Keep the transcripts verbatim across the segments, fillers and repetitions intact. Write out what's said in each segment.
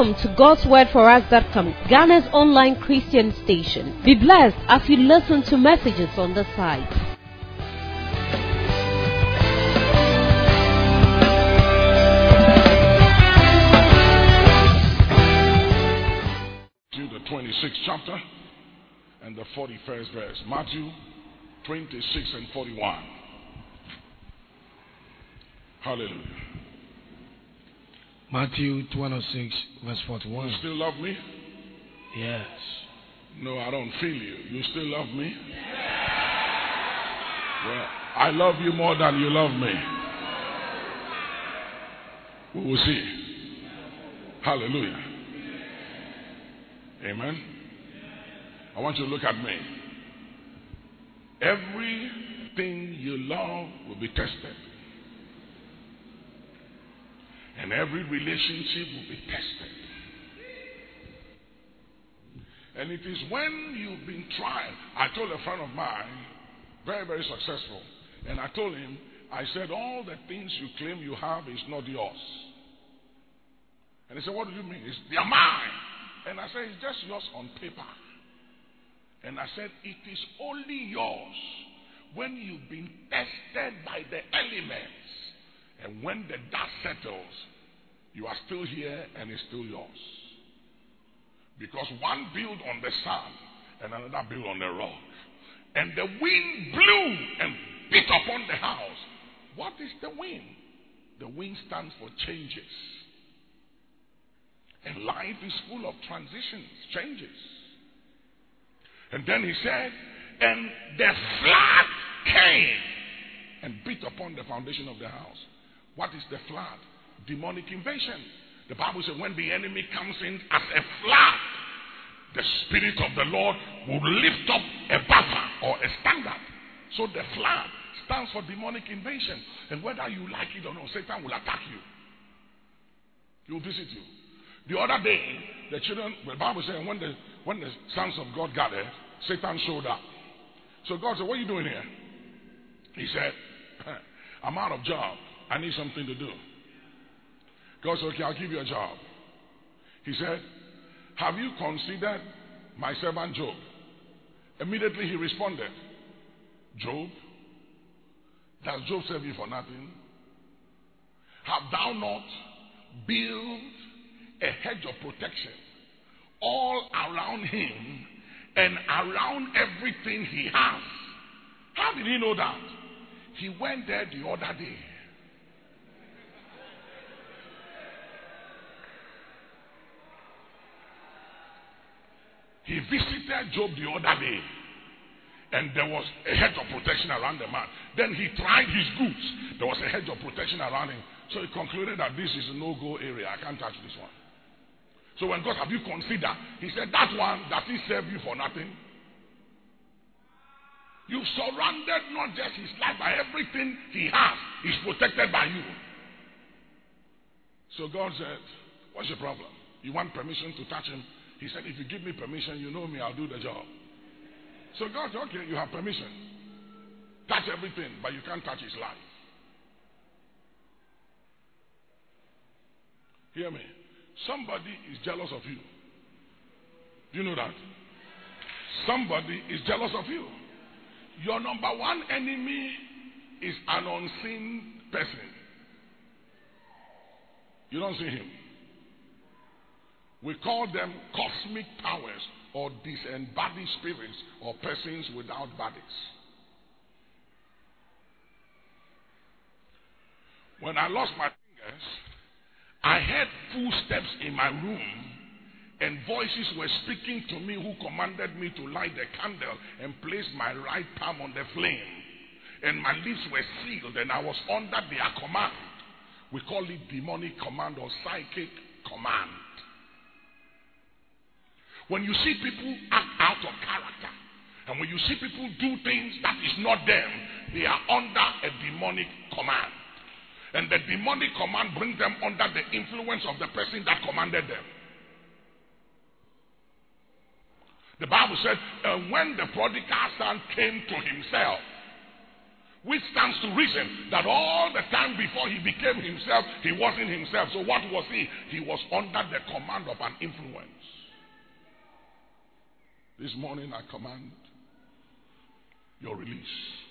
Welcome to God's Word For Us dot com, Ghana's online Christian station. Be blessed as you listen to messages on the site. To the twenty-sixth chapter and the forty-first verse. Matthew twenty-six and forty-one. Hallelujah. Matthew twenty-six, verse forty-one. You still love me? Yes. No, I don't feel you. You still love me? Well, I love you more than you love me. We will see. Hallelujah. Amen. I want you to look at me. Everything you love will be tested. And every relationship will be tested. And it is when you've been tried. I told a friend of mine, very, very successful, and I told him, I said, all the things you claim you have is not yours. And he said, what do you mean? It's they're mine. And I said, it's just yours on paper. And I said, it is only yours when you've been tested by the elements. And when the dust settles, you are still here and it's still yours. Because one built on the sand and another built on the rock. And the wind blew and beat upon the house. What is the wind? The wind stands for changes. And life is full of transitions, changes. And then he said, and the flood came and beat upon the foundation of the house. What is the flood? Demonic invasion. The Bible says when the enemy comes in as a flood, the Spirit of the Lord will lift up a buffer or a standard. So the flood stands for demonic invasion. And whether you like it or not, Satan will attack you. He will visit you. The other day, the children, the Bible says when the when the sons of God gathered, Satan showed up. So God said, what are you doing here? He said, I'm out of job. I need something to do. God said, okay, I'll give you a job. He said, have you considered my servant Job? Immediately he responded, Job? Does Job serve you for nothing? Have thou not built a hedge of protection all around him and around everything he has? How did he know that? He went there the other day. He visited Job the other day, and there was a hedge of protection around the man. Then he tried his goods. There was a hedge of protection around him. So he concluded that this is a no-go area. I can't touch this one. So when God, have you considered? He said, that one, does he serve you for nothing? You've surrounded not just his life, but everything he has is protected by you. So God said, what's your problem? You want permission to touch him? He said, if you give me permission, you know me, I'll do the job. So God said, okay, you have permission. Touch everything, but you can't touch his life. Hear me. Somebody is jealous of you. Do you know that? Somebody is jealous of you. Your number one enemy is an unseen person. You don't see him. We call them cosmic powers or disembodied spirits or persons without bodies. When I lost my fingers, I heard footsteps in my room and voices were speaking to me who commanded me to light the candle and place my right palm on the flame. And my lips were sealed and I was under their command. We call it demonic command or psychic command. When you see people act out of character, and when you see people do things that is not them, they are under a demonic command. And the demonic command brings them under the influence of the person that commanded them. The Bible said, uh, when the prodigal son came to himself, which stands to reason that all the time before he became himself, he wasn't himself. So what was he? He was under the command of an influence. This morning I command your release.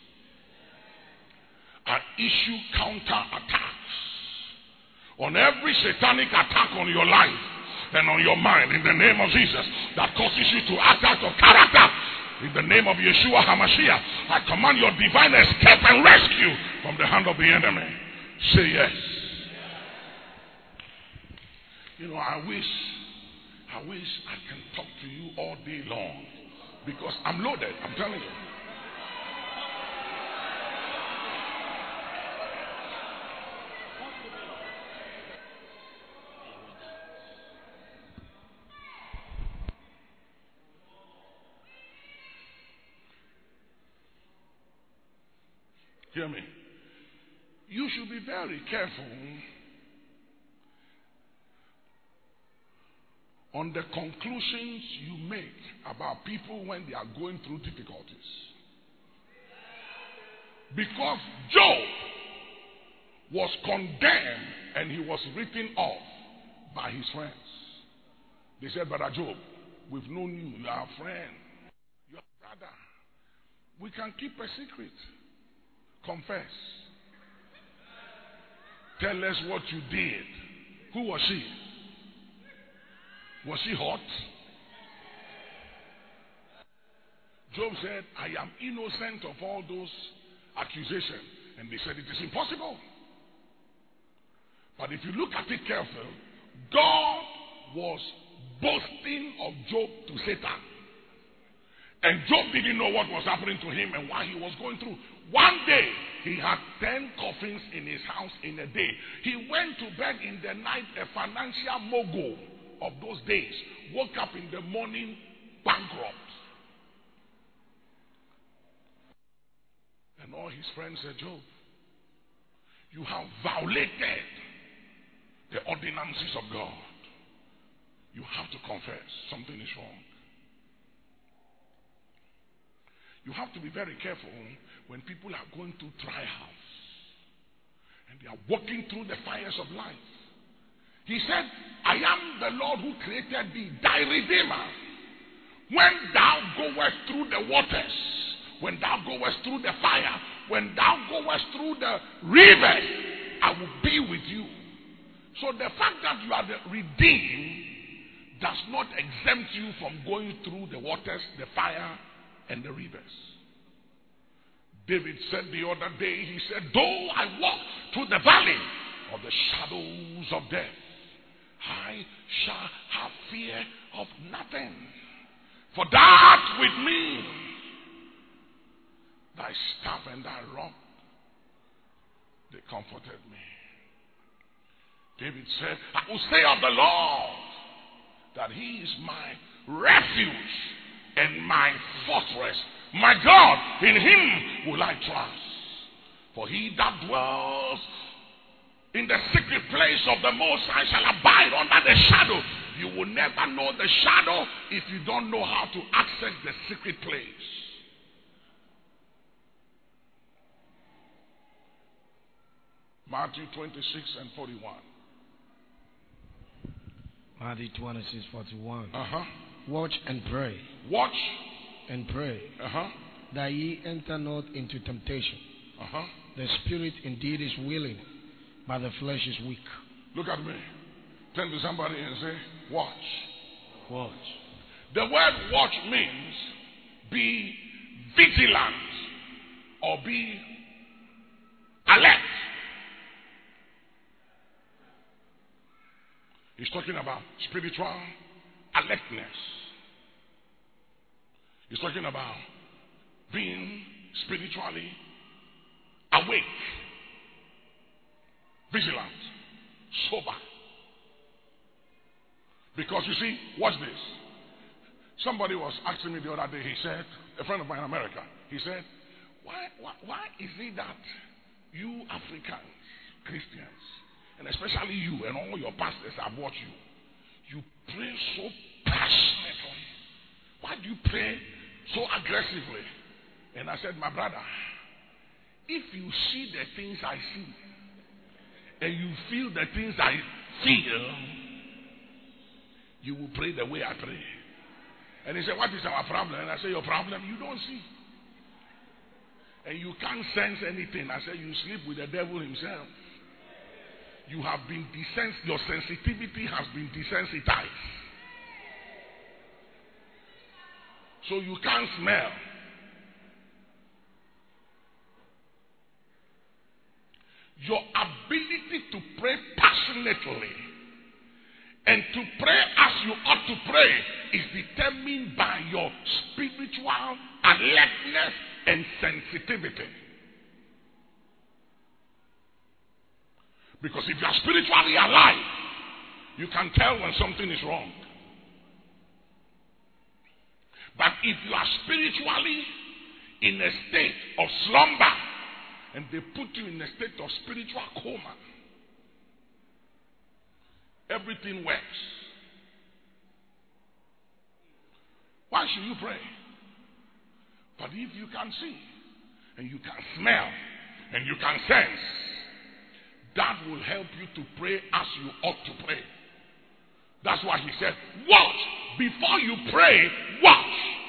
I issue counter attacks on every satanic attack on your life and on your mind in the name of Jesus that causes you to act out of character. In the name of Yeshua HaMashiach, I command your divine escape and rescue from the hand of the enemy. Say yes. You know, I wish, I wish I can talk to you all day long because I'm loaded, I'm telling you. Hear me. You should be very careful on the conclusions you make about people when they are going through difficulties. Because Job was condemned and he was written off by his friends. They said, Brother Job, we've known you. You are a friend. You are a brother. We can keep a secret. Confess. Tell us what you did. Who was she? Was she hot? Job said, I am innocent of all those accusations. And they said, it is impossible. But if you look at it carefully, God was boasting of Job to Satan. And Job didn't know what was happening to him and why he was going through. One day, he had ten coffins in his house in a day. He went to bed in the night, a financial mogul of those days. Woke up in the morning, bankrupt. And all his friends said, Job, you have violated the ordinances of God. You have to confess something is wrong. You have to be very careful when people are going through trials and they are walking through the fires of life. He said, I am the Lord who created thee, thy Redeemer. When thou goest through the waters, when thou goest through the fire, when thou goest through the rivers, I will be with you. So the fact that you are the redeemed does not exempt you from going through the waters, the fire, and the rivers. David said the other day, he said, though I walk through the valley of the shadows of death, I shall have fear of nothing. For that with me, thy staff and thy rod, they comforted me. David said, I will say of the Lord that he is my refuge and my fortress. My God, in him will I trust. For he that dwells in the secret place of the Most High shall abide under the shadow. You will never know the shadow if you don't know how to access the secret place. Matthew twenty-six and forty-one. Matthew twenty-six, forty-one. Uh-huh. Watch and pray. Watch and pray. Uh-huh. That ye enter not into temptation. Uh-huh. The spirit indeed is willing, but the flesh is weak. Look at me. Turn to somebody and say, watch. Watch. The word watch means be vigilant or be alert. He's talking about spiritual alertness. He's talking about being spiritually awake, vigilant, sober. Because you see, watch this. Somebody was asking me the other day, he said, a friend of mine in America, he said, why, why, why is it that you Africans, Christians, and especially you and all your pastors I've watched you, you pray so passionately? Why do you pray so aggressively? And I said, my brother, if you see the things I see, and you feel the things I feel, you will pray the way I pray. And he said, what is our problem? And I say, your problem, you don't see. And you can't sense anything. I said, you sleep with the devil himself. You have been desensitized. Your sensitivity has been desensitized. So you can't smell. Your ability to pray passionately and to pray as you ought to pray is determined by your spiritual alertness and sensitivity. Because if you are spiritually alive, you can tell when something is wrong. But if you are spiritually in a state of slumber, and they put you in a state of spiritual coma, everything works. Why should you pray? But if you can see, and you can smell, and you can sense, that will help you to pray as you ought to pray. That's why he said, watch. Before you pray, watch.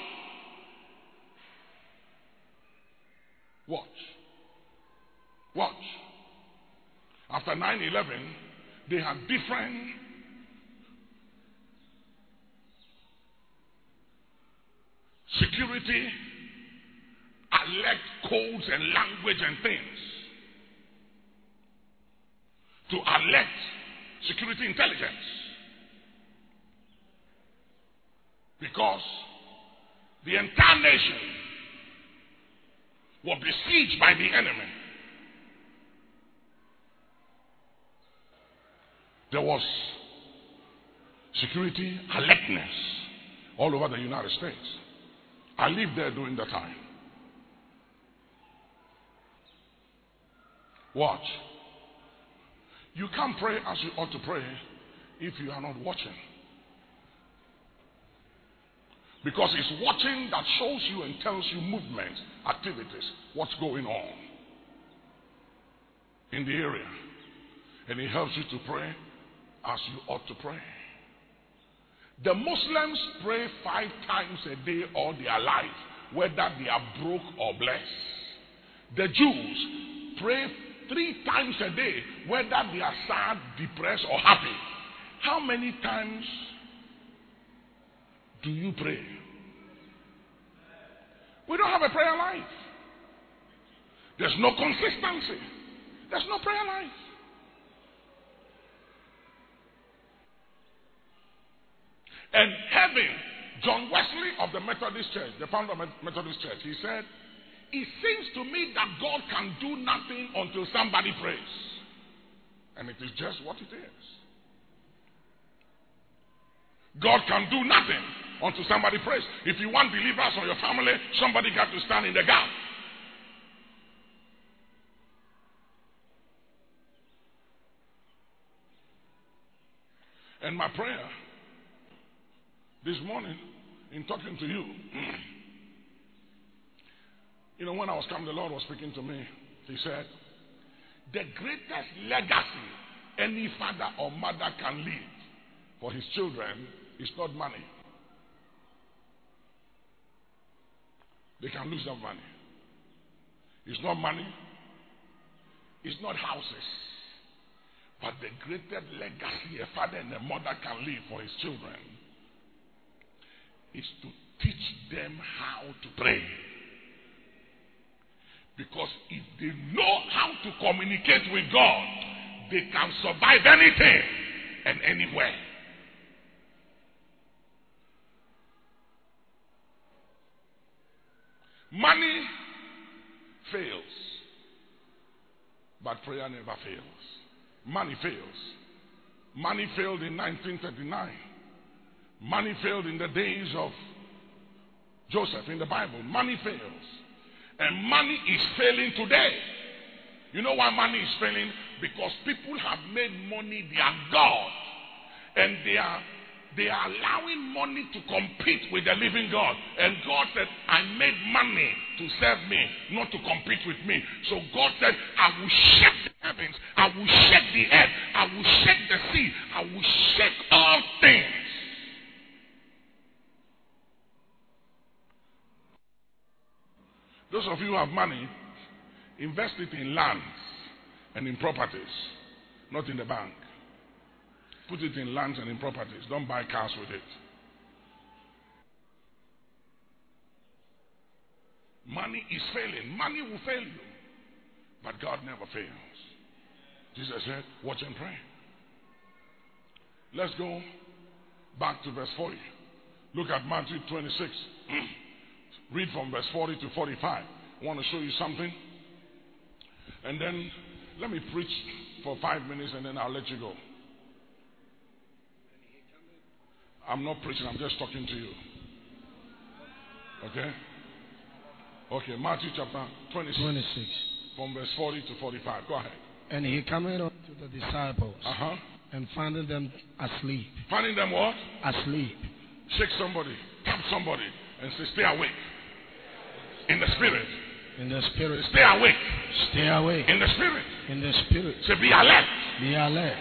Watch. Watch. After nine eleven, they had different security alert codes and language and things to alert security intelligence. Because the entire nation was besieged by the enemy. There was security alertness all over the United States. I lived there during that time. Watch. You can't pray as you ought to pray if you are not watching. Because it's watching that shows you and tells you movements, activities, what's going on in the area. And it helps you to pray as you ought to pray. The Muslims pray five times a day all their life, whether they are broke or blessed. The Jews pray three times a day, whether they are sad, depressed, or happy. How many times do you pray? We don't have a prayer life. There's no consistency. There's no prayer life. And having John Wesley of the Methodist Church, the founder of the Methodist Church, he said, it seems to me that God can do nothing until somebody prays. And it is just what it is. God can do nothing until somebody prays. If you want believers on your family, somebody got to stand in the gap. And my prayer this morning, in talking to you, you know, when I was coming, the Lord was speaking to me. He said, the greatest legacy any father or mother can leave for his children is not money. They can lose that money. It's not money. It's not houses. But the greatest legacy a father and a mother can leave for his children is to teach them how to pray. Because if they know how to communicate with God, they can survive anything and anywhere. Money fails, but prayer never fails. Money fails. Money failed in nineteen thirty-nine. Money failed in the days of Joseph in the Bible. Money fails. And money is failing today. You know why money is failing? Because people have made money their God. And they are They are allowing money to compete with the living God. And God said, I made money to serve me, not to compete with me. So God said, I will shake the heavens, I will shake the earth, I will shake the sea, I will shake all things. Those of you who have money, invest it in lands and in properties, not in the bank. Put it in lands and in properties. Don't buy cars with it. Money is failing. Money will fail you. But God never fails. Jesus said, watch and pray. Let's go back to verse forty. Look at Matthew twenty-six. Read from verse forty to forty-five. I want to show you something. And then let me preach for five minutes and then I'll let you go. I'm not preaching, I'm just talking to you. Okay? Okay, Matthew chapter twenty-six. twenty-six. From verse forty to forty-five. Go ahead. And he came unto the disciples uh-huh. and found them asleep. Finding them what? Asleep. Shake somebody, tap somebody, and say, stay awake. In the spirit. In the spirit. Stay awake. Stay awake. In the spirit. In the spirit. Say, be alert. Be alert.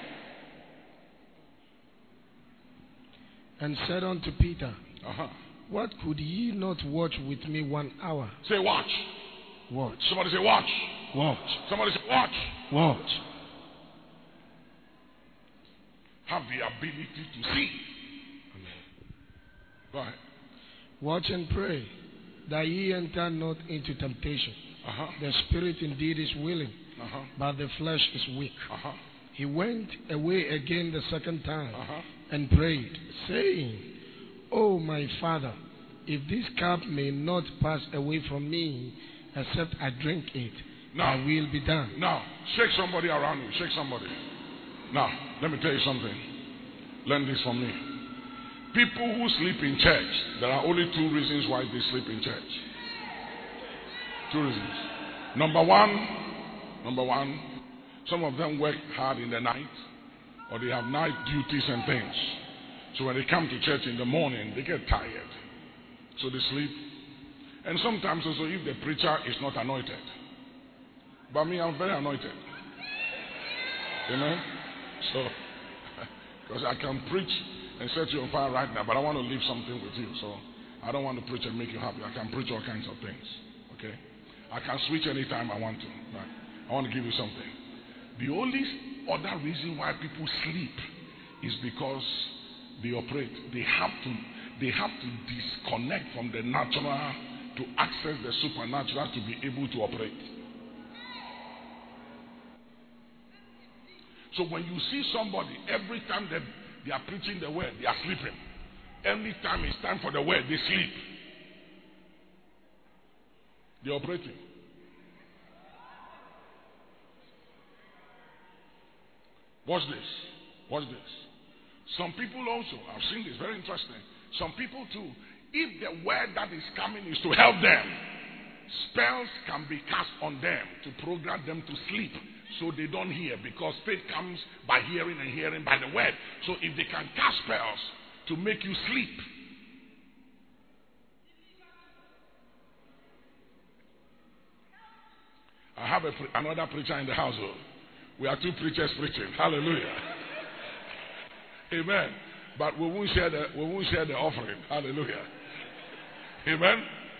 And said unto Peter, uh-huh. what could ye not watch with me one hour? Say, watch. Watch. Somebody say, watch. Watch. Somebody say, watch. Watch. Have the ability to see. Amen. Go ahead. Watch and pray, that ye enter not into temptation. Uh-huh. The spirit indeed is willing, uh-huh. but the flesh is weak. Uh-huh. He went away again the second time, uh-huh. and prayed, saying, O my Father, if this cup may not pass away from me, except I drink it, now, thy will be done. Now, shake somebody around you. Shake somebody. Now, let me tell you something. Learn this from me. People who sleep in church, there are only two reasons why they sleep in church. Two reasons. Number one, number one, some of them work hard in the night, or they have night duties and things. So when they come to church in the morning, they get tired. So they sleep. And sometimes also if the preacher is not anointed. But me, I'm very anointed. Amen? So, because I can preach and set you on fire right now, but I want to leave something with you. So I don't want to preach and make you happy. I can preach all kinds of things. Okay? I can switch anytime I want to. Right? I want to give you something. The only other reason why people sleep is because they operate. They have to they have to disconnect from the natural to access the supernatural to be able to operate. So when you see somebody, every time that they are preaching the word, they are sleeping. Every time it's time for the word, they sleep. They're operating. Watch this. Watch this. Some people also, I've seen this, very interesting. Some people too, if the word that is coming is to help them, spells can be cast on them to program them to sleep so they don't hear, because faith comes by hearing and hearing by the word. So if they can cast spells to make you sleep, I have a, another preacher in the household. We are two preachers preaching. Hallelujah. Amen. But we won't share the we won't share the offering. Hallelujah. Amen.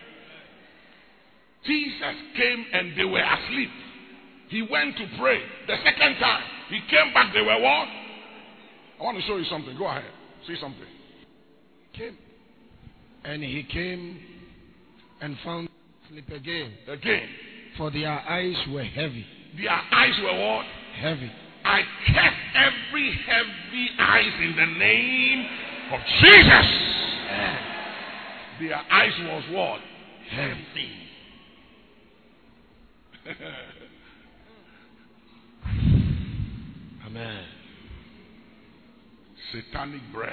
Jesus came and they were asleep. He went to pray. The second time he came back, they were what? I want to show you something. Go ahead. See something. Came. And he came and found sleep again. Again. For their eyes were heavy. Their eyes were what? Heavy. I cast every heavy eyes in the name of Jesus. Yeah. Their eyes was what? Heavy. Amen. Satanic breath.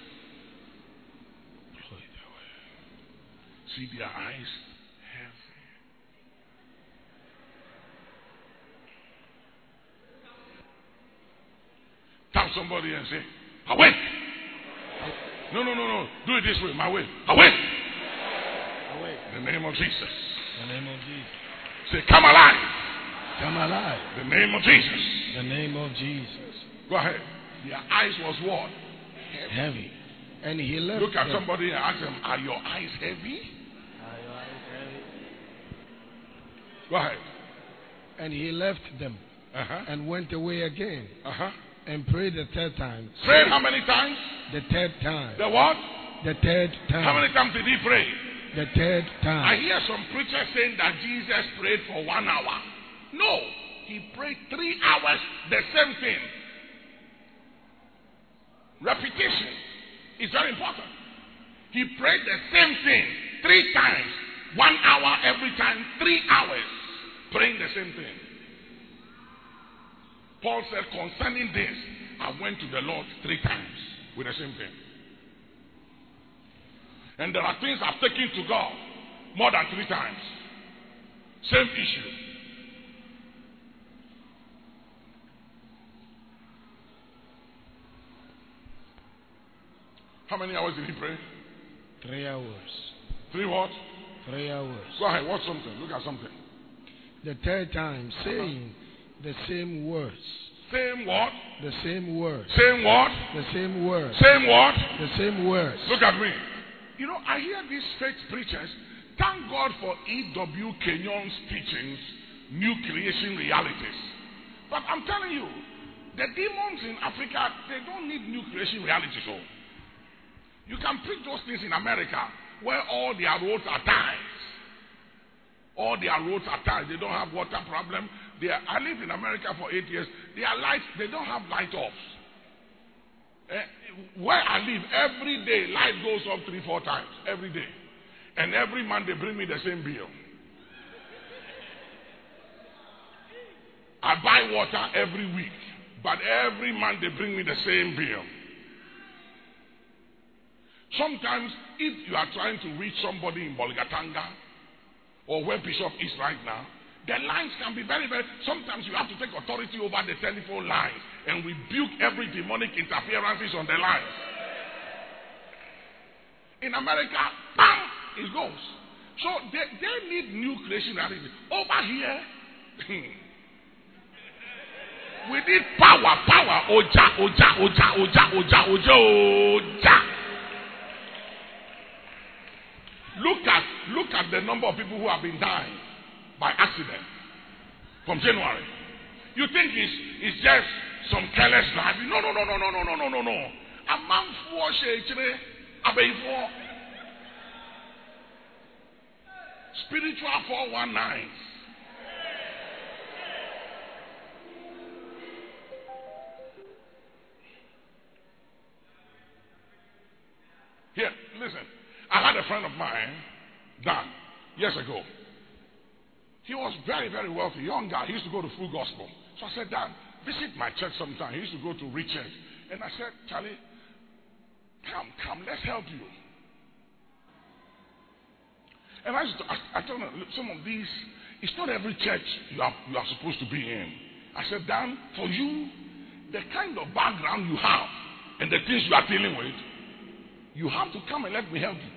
See their eyes heavy. Tap somebody and say, awake. No, no, no, no. Do it this way, my way. Away. Away. In the name of Jesus. In the name of Jesus. Say, come alive. Come alive. In the name of Jesus. In the name of Jesus. Go ahead. Their eyes was what? Heavy. Heavy. And he left. Look at them. somebody and ask them, are your eyes heavy? Are your eyes heavy? Go ahead. And he left them Uh-huh. and went away again Uh-huh. and prayed the third time. Prayed how many times? The third time. The what? The third time. How many times did he pray? The third I time. hear some preachers saying that Jesus prayed for one hour. No. He prayed three hours, the same thing. Repetition is very important. He prayed the same thing three times. One hour every time, three hours. Praying the same thing. Paul said, concerning this, I went to the Lord three times with the same thing. And there are things I've taken to God more than three times. Same issue. How many hours did he pray? Three hours. Three what? Three hours. Go ahead, watch something. Look at something. The third time, saying the same words. Same what? The same words. Same what? The same words. Same what? The same words. Look at me. You know, I hear these fake preachers. Thank God for E W Kenyon's teachings, new creation realities. But I'm telling you, the demons in Africa, they don't need new creation realities. Oh. You can preach those things in America, where all their roads are ties. All their roads are ties. They don't have water problem. They are, I lived in America for eight years. Their lights, they don't have light offs. Uh, where I live, every day light goes off three, four times every day, and every month they bring me the same bill. I buy water every week, but every month they bring me the same bill. Sometimes, if you are trying to reach somebody in Bolgatanga or where Bishop is right now, the lines can be very, very... Sometimes you have to take authority over the telephone lines and rebuke every demonic interferences on the lines. In America, bam, it goes. So they, they need new creation reality. Over here, we need power, power. Oja, oja, oja, oja, oja, oja, oja. Look at, look at the number of people who have been dying by accident from January. You think it's, it's just some careless driving? No, no, no, no, no, no, no, no, no, no. A man for shechre, abei spiritual four one nine. Here, listen. I had a friend of mine, Dan, years ago. He was very, very wealthy, young guy. He used to go to Full Gospel. So I said, Dan, visit my church sometime. He used to go to Richard. And I said, Charlie, come, come, let's help you. And I, used to, I, I told him, some of these, it's not every church you are, you are supposed to be in. I said, Dan, for you, the kind of background you have and the things you are dealing with, you have to come and let me help you.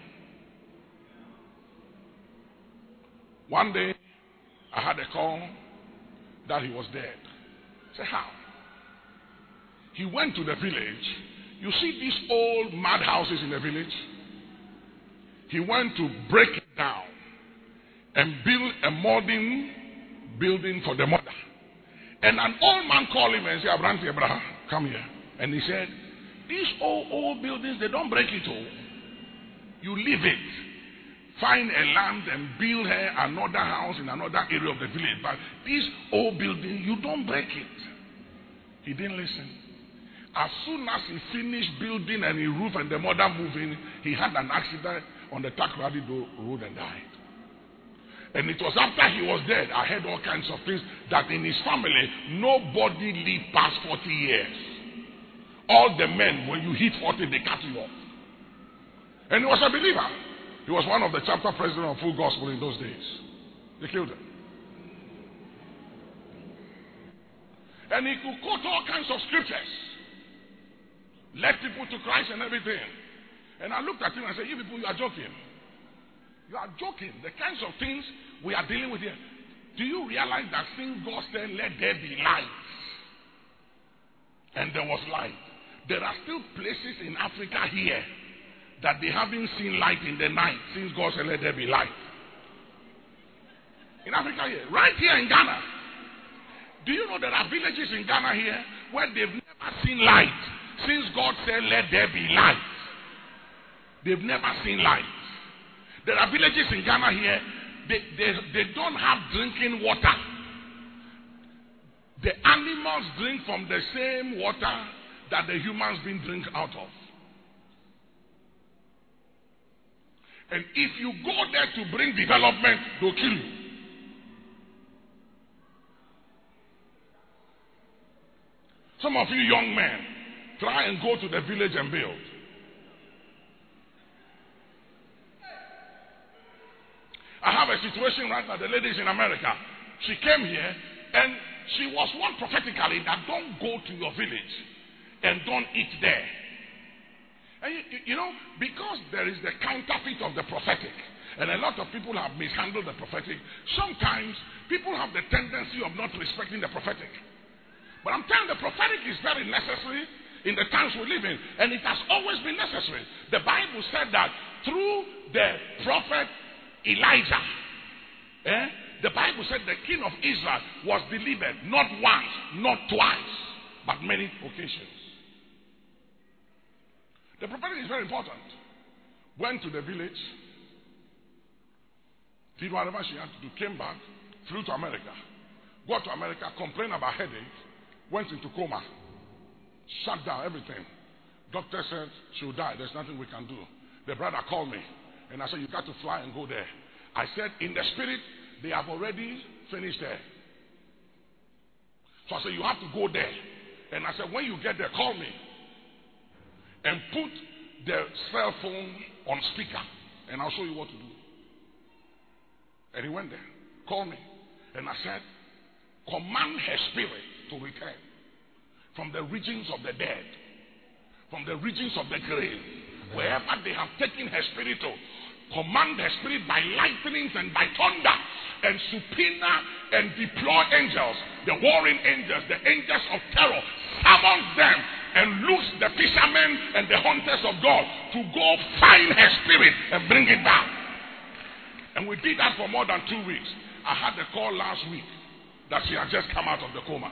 One day, I had a call that he was dead. I said, how? He went to the village. You see these old mud houses in the village? He went to break it down and build a modern building for the mother. And an old man called him and said, Abraham, Abraham, come here. And he said, these old, old buildings, they don't break it all. You leave it. Find a land and build her another house in another area of the village. But this old building, you don't break it. He didn't listen. As soon as he finished building and he roof and the mother moving, he had an accident on the Takoradi road and died. And it was after he was dead, I heard all kinds of things, that in his family, nobody lived past forty years. All the men, when you hit forty, they cut you off. And he was a believer. He was one of the chapter president of Full Gospel in those days. They killed him. And he could quote all kinds of scriptures. Led people to Christ and everything. And I looked at him and I said, you people, you are joking. You are joking. The kinds of things we are dealing with here. Do you realize that since God said, let there be light, and there was light, there are still places in Africa here that they haven't seen light in the night since God said, let there be light. In Africa here, right here in Ghana. Do you know there are villages in Ghana here where they've never seen light since God said, let there be light? They've never seen light. There are villages in Ghana here, they, they, they don't have drinking water. The animals drink from the same water that the humans been drink out of. And if you go there to bring development, they'll kill you. Some of you young men, try and go to the village and build. I have a situation right now. The lady is in America. She came here and she was warned prophetically that don't go to your village and don't eat there. And you, you know, because there is the counterfeit of the prophetic, and a lot of people have mishandled the prophetic, sometimes people have the tendency of not respecting the prophetic. But I'm telling you, the prophetic is very necessary in the times we live in, and it has always been necessary. The Bible said that through the prophet Elijah, eh, the Bible said the king of Israel was delivered not once, not twice, but many occasions. The prophetic is very important. Went to the village, did whatever she had to do, came back, flew to America, got to America, complained about headache, went into coma, shut down everything. Doctor said she'll die. There's nothing we can do. The brother called me, and I said, you got to fly and go there. I said, in the spirit, they have already finished there. So I said, you have to go there. And I said, when you get there, call me. And put the cell phone on speaker, and I'll show you what to do. And he went there, called me, and I said, command her spirit to return from the regions of the dead, from the regions of the grave, wherever they have taken her spirit to. Command her spirit by lightnings and by thunder, and subpoena and deploy angels, the warring angels, the angels of terror, summon them and loose the fishermen and the hunters of God to go find her spirit and bring it back. And we did that for more than two weeks. I had the call last week that she had just come out of the coma.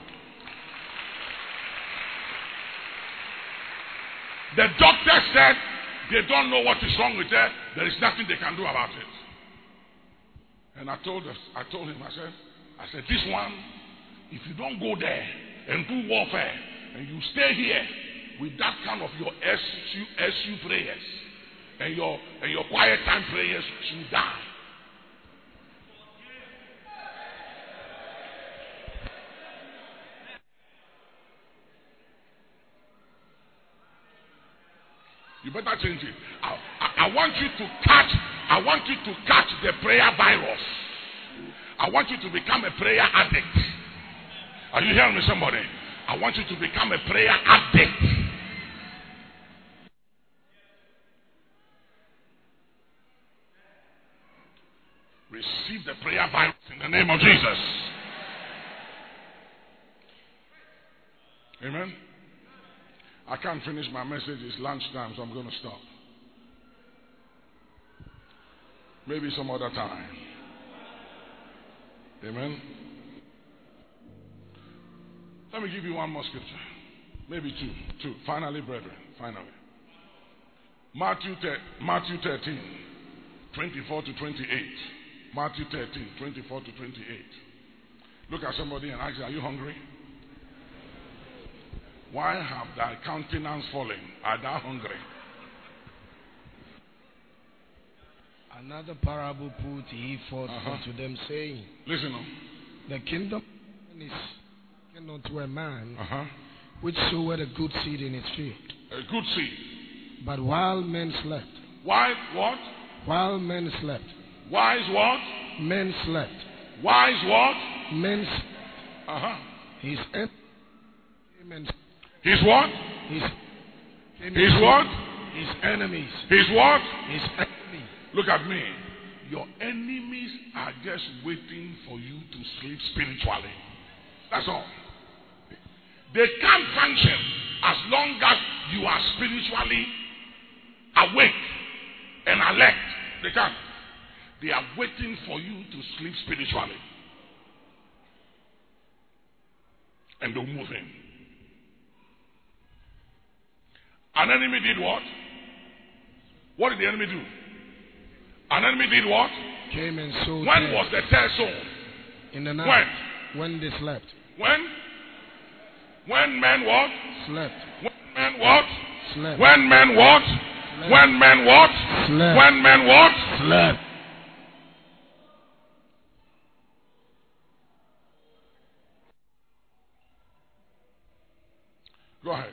The doctor said they don't know what is wrong with her. There is nothing they can do about it. And I told us, I told him, I said, I said, this one, if you don't go there and do warfare, and you stay here with that kind of your S U, S U prayers and your and your quiet time prayers, you die. You better change it. I, I, I want you to catch, I want you to catch the prayer virus. I want you to become a prayer addict. Are you hearing me, somebody? I want you to become a prayer addict. Receive the prayer virus in the name of Jesus. Amen. I can't finish my message. It's lunchtime, so I'm going to stop. Maybe some other time. Amen. Let me give you one more scripture. Maybe two. Two. Finally, brethren. Finally. Matthew, Matthew thirteen, twenty-four to twenty-eight. Matthew thirteen, twenty-four to twenty-eight. Look at somebody and ask, are you hungry? Why have thy countenance fallen? Are thou hungry? Another parable put he forth uh-huh. unto them, saying, listen on. The kingdom is not to a man uh-huh. which sowed a good seed in his field. A good seed. But while men slept. Why what? While men slept. Wise what? Men slept. Wise what? Men slept. Uh-huh. His end came and His what? His, His what? His enemies. His what? His enemies. Look at me. Your enemies are just waiting for you to sleep spiritually. That's all. They can't function as long as you are spiritually awake and alert. They can't. They are waiting for you to sleep spiritually. And they'll move in. An enemy did what? What did the enemy do? An enemy did what? Came and sowed. When tares. was the tare sown? In the night. When? When they slept. When? When men what? Slept. When men what? Slept. When men what? Slept. When men what? Slept. When men what? Slept. Go ahead.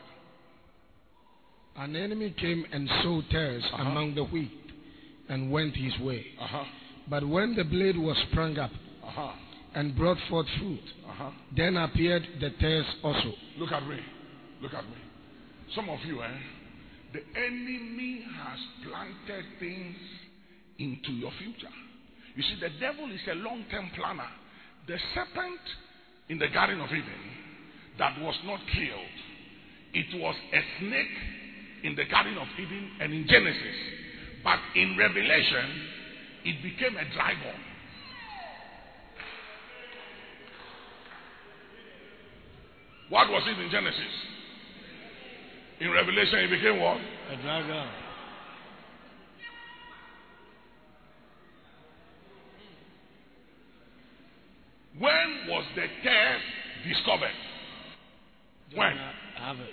An enemy came and sowed tares uh-huh. among the wheat and went his way. Uh-huh. But when the blade was sprung up uh-huh. and brought forth fruit, uh-huh. then appeared the tares also. Look at me. Look at me. Some of you, eh? The enemy has planted things into your future. You see, the devil is a long-term planner. The serpent in the Garden of Eden that was not killed, it was a snake in the Garden of Eden and in Genesis. But in Revelation, it became a dragon. What was it in Genesis? In Revelation, it became what? A dragon. When was the tare discovered? When? Harvest.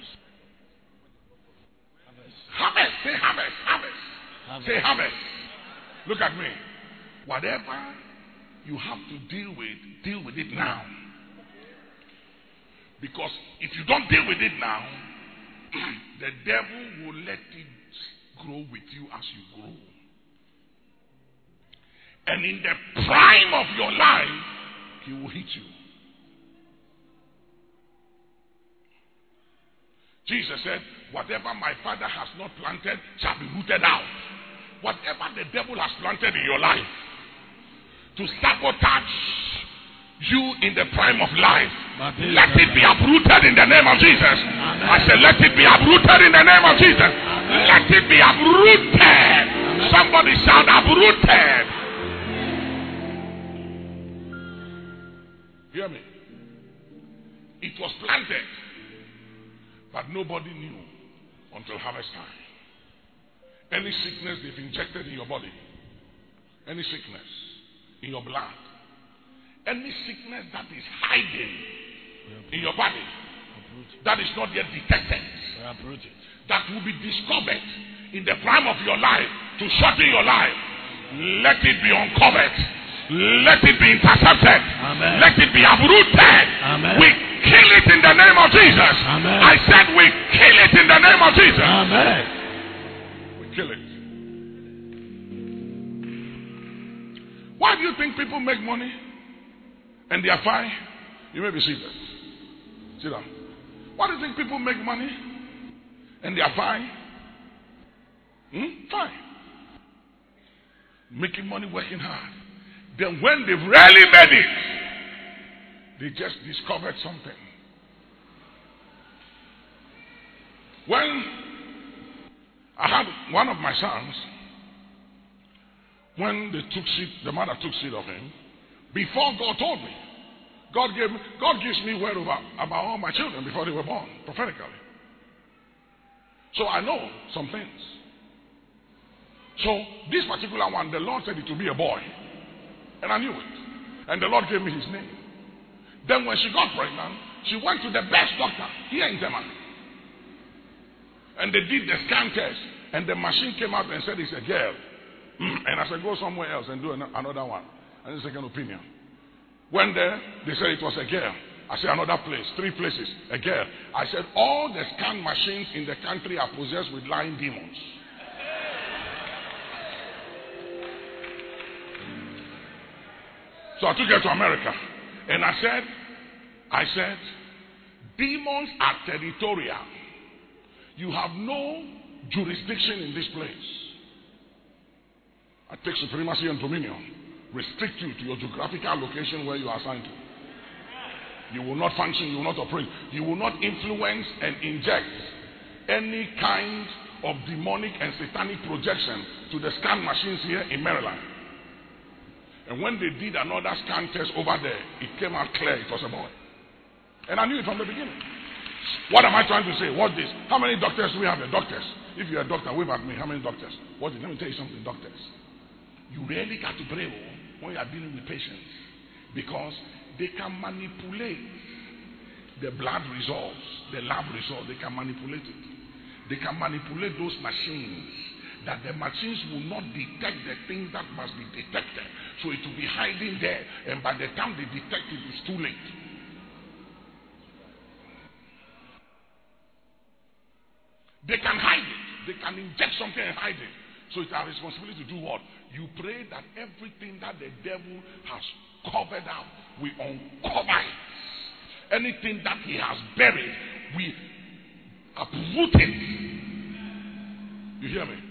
Harvest. Say harvest. Harvest. Harvest. Say harvest. Look at me. Whatever you have to deal with, deal with it now. Because if you don't deal with it now, the devil will let it grow with you as you grow. And in the prime of your life, he will hit you. Jesus said, whatever my Father has not planted shall be rooted out. Whatever the devil has planted in your life to sabotage you in the prime of life, let it be uprooted in the name of Jesus. Amen. I said, let it be uprooted in the name of Jesus. Amen. Let it be uprooted. Amen. Somebody shout, uprooted. Hear me. It was planted, but nobody knew until harvest time. Any sickness they've injected in your body, any sickness in your blood, any sickness that is hiding in your body, that is not yet detected, that will be discovered in the prime of your life to shorten your life, let it be uncovered. Let it be intercepted. Amen. Let it be uprooted. Amen. We kill it in the name of Jesus. Amen. I said we kill it in the name of Jesus. Amen. We kill it. Why do you think people make money and they are fine? You may be seated. Sit down. Why do you think people make money and they are fine? Hmm? Fine. Making money, working hard. Then when they've really made it, they just discovered something. When I had one of my sons, when they took seed, the mother took seed of him, before God told me, God gave me, God gives me word about, about all my children before they were born, prophetically. So I know some things. So this particular one, the Lord said it to be a boy. And I knew it. And the Lord gave me his name. Then when she got pregnant, she went to the best doctor here in Tema. And they did the scan test. And the machine came out and said it's a girl. And I said, go somewhere else and do another one. And a second opinion. When there, they said it was a girl. I said, another place, three places, a girl. I said, all the scan machines in the country are possessed with lying demons. So I took her to America. And I said, I said, demons are territorial. You have no jurisdiction in this place. I take supremacy and dominion. Restrict you to your geographical location where you are assigned to. You will not function, you will not operate. You will not influence and inject any kind of demonic and satanic projection to the scan machines here in Maryland. And when they did another scan test over there, it came out clear it was a boy. And I knew it from the beginning. What am I trying to say? What's this? How many doctors do we have? The doctors. If you're a doctor, wave at me. How many doctors? What is? Let me tell you something, doctors. You really got to pray when you are dealing with patients, because they can manipulate the blood results, the lab results. They can manipulate it. They can manipulate those machines, that the machines will not detect the things that must be detected. So it will be hiding there, and by the time they detect it, it's too late. They can hide it. They can inject something and hide it. So it's our responsibility to do what? You pray that everything that the devil has covered up, we uncover it. Anything that he has buried, we uproot it. You hear me?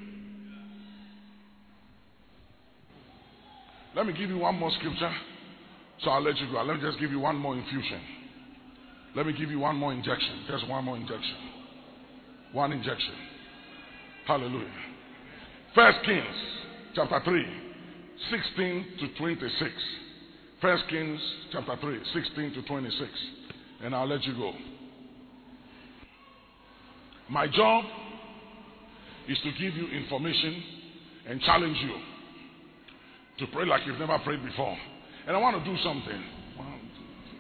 Let me give you one more scripture, so I'll let you go. Let me just give you one more infusion. Let me give you one more injection. Just one more injection. One injection. Hallelujah. First Kings chapter three, sixteen to twenty-six. First Kings chapter three, sixteen to twenty-six. And I'll let you go. My job is to give you information and challenge you to pray like you've never prayed before. And I want to do something. One, two, three.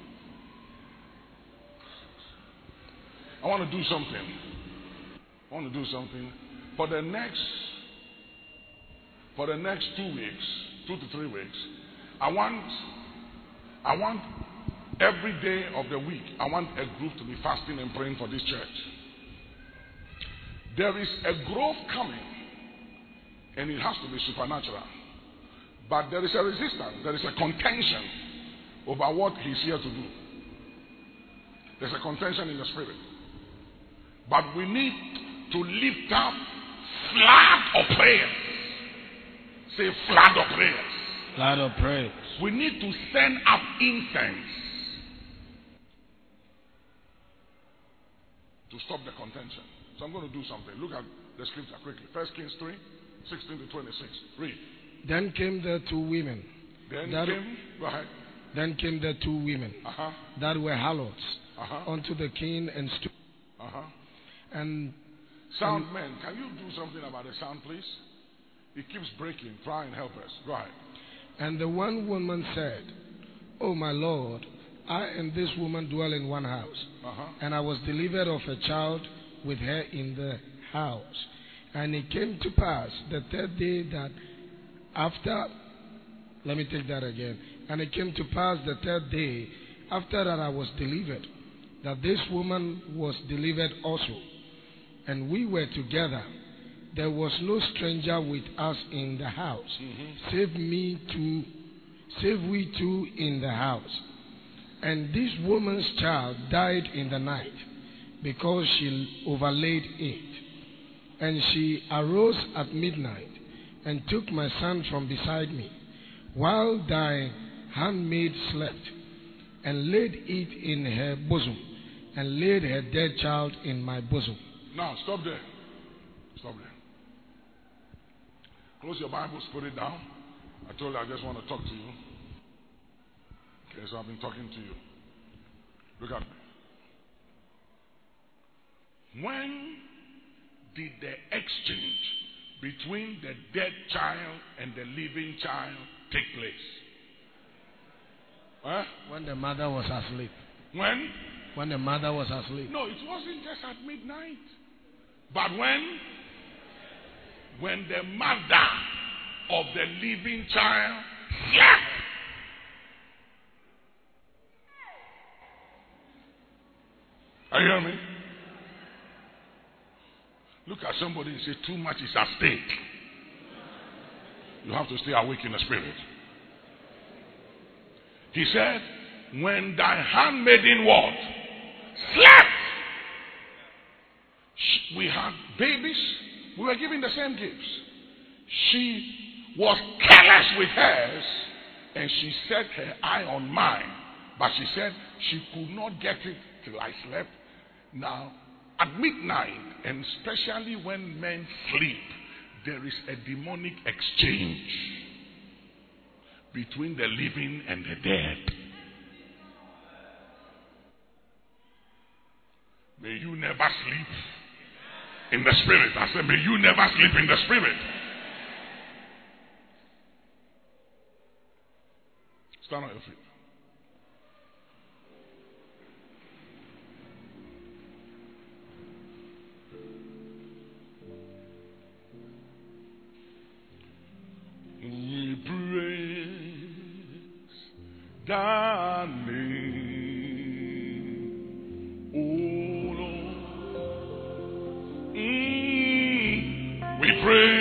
I want to do something. I want to do something. For the next for the next two weeks, two to three weeks, I want I want every day of the week, I want a group to be fasting and praying for this church. There is a growth coming, and it has to be supernatural. But there is a resistance, there is a contention over what he's here to do. There's a contention in the spirit. But we need to lift up flood of prayers. Say flood of prayers. Flood of prayers. We need to send up incense to stop the contention. So I'm going to do something. Look at the scripture quickly. First Kings three, sixteen to twenty-six. Read. Then came there two women. Then that came, go ahead. Then came there two women uh-huh. that were harlots uh-huh. unto the king and stood. Uh-huh. And sound and, man, can you do something about the sound, please? It keeps breaking. Try and help us. Go ahead. And the one woman said, "Oh my Lord, I and this woman dwell in one house, uh-huh. and I was delivered of a child with her in the house. And it came to pass the third day that after, let me take that again. And it came to pass the third day after that I was delivered, that this woman was delivered also. And we were together. There was no stranger with us in the house, mm-hmm. save me two, save we two in the house. And this woman's child died in the night, because she overlaid it. And she arose at midnight, and took my son from beside me, while thy handmaid slept, and laid it in her bosom, and laid her dead child in my bosom." Now, stop there. Stop there. Close your Bibles, put it down. I told you I just want to talk to you. Okay, so I've been talking to you. Look at me. When did the exchange between the dead child and the living child take place? Huh? When the mother was asleep. When? When the mother was asleep. No, it wasn't just at midnight. But when? When the mother of the living child slept. Are you hearing me? Look at somebody and say, too much is at stake. You have to stay awake in the spirit. He said, when thy handmaiden what? Slept. We had babies we were given the same gifts. She was careless with hers, and she set her eye on mine. But she said she could not get it till I slept. Now, at midnight, and especially when men sleep, there is a demonic exchange between the living and the dead. May you never sleep in the spirit. I said, may you never sleep in the spirit. Stand on your feet. We praise thy name, O Lord. Mm, we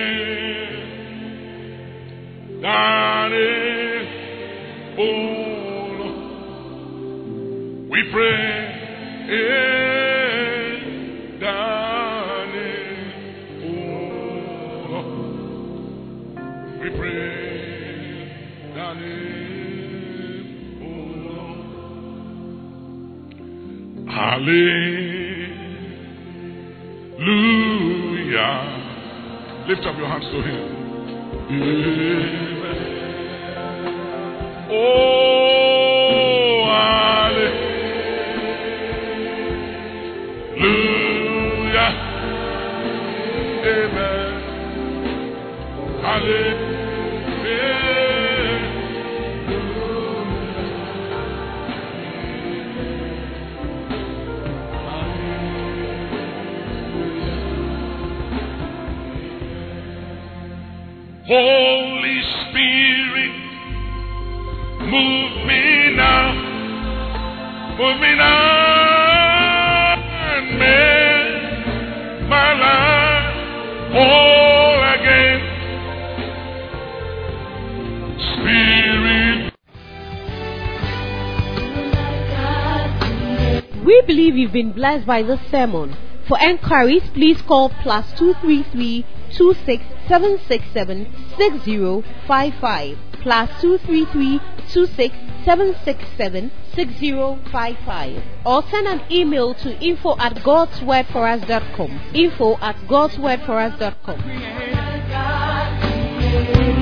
praise thy name, O Lord. We praise thy name, O Lord. We praise thy name, O Lord. Hallelujah. Lift up your hands to him. Amen. Oh, hallelujah. Amen. Hallelujah. Holy Spirit, move me now, move me now, and make my life whole again. Spirit. We believe you've been blessed by this sermon. For enquiries, please call plus two three three two six seven six seven six zero five five plus two three three two six seven six seven six zero five five or send an email to info at godswordforus dot com info at godswordforus dot com.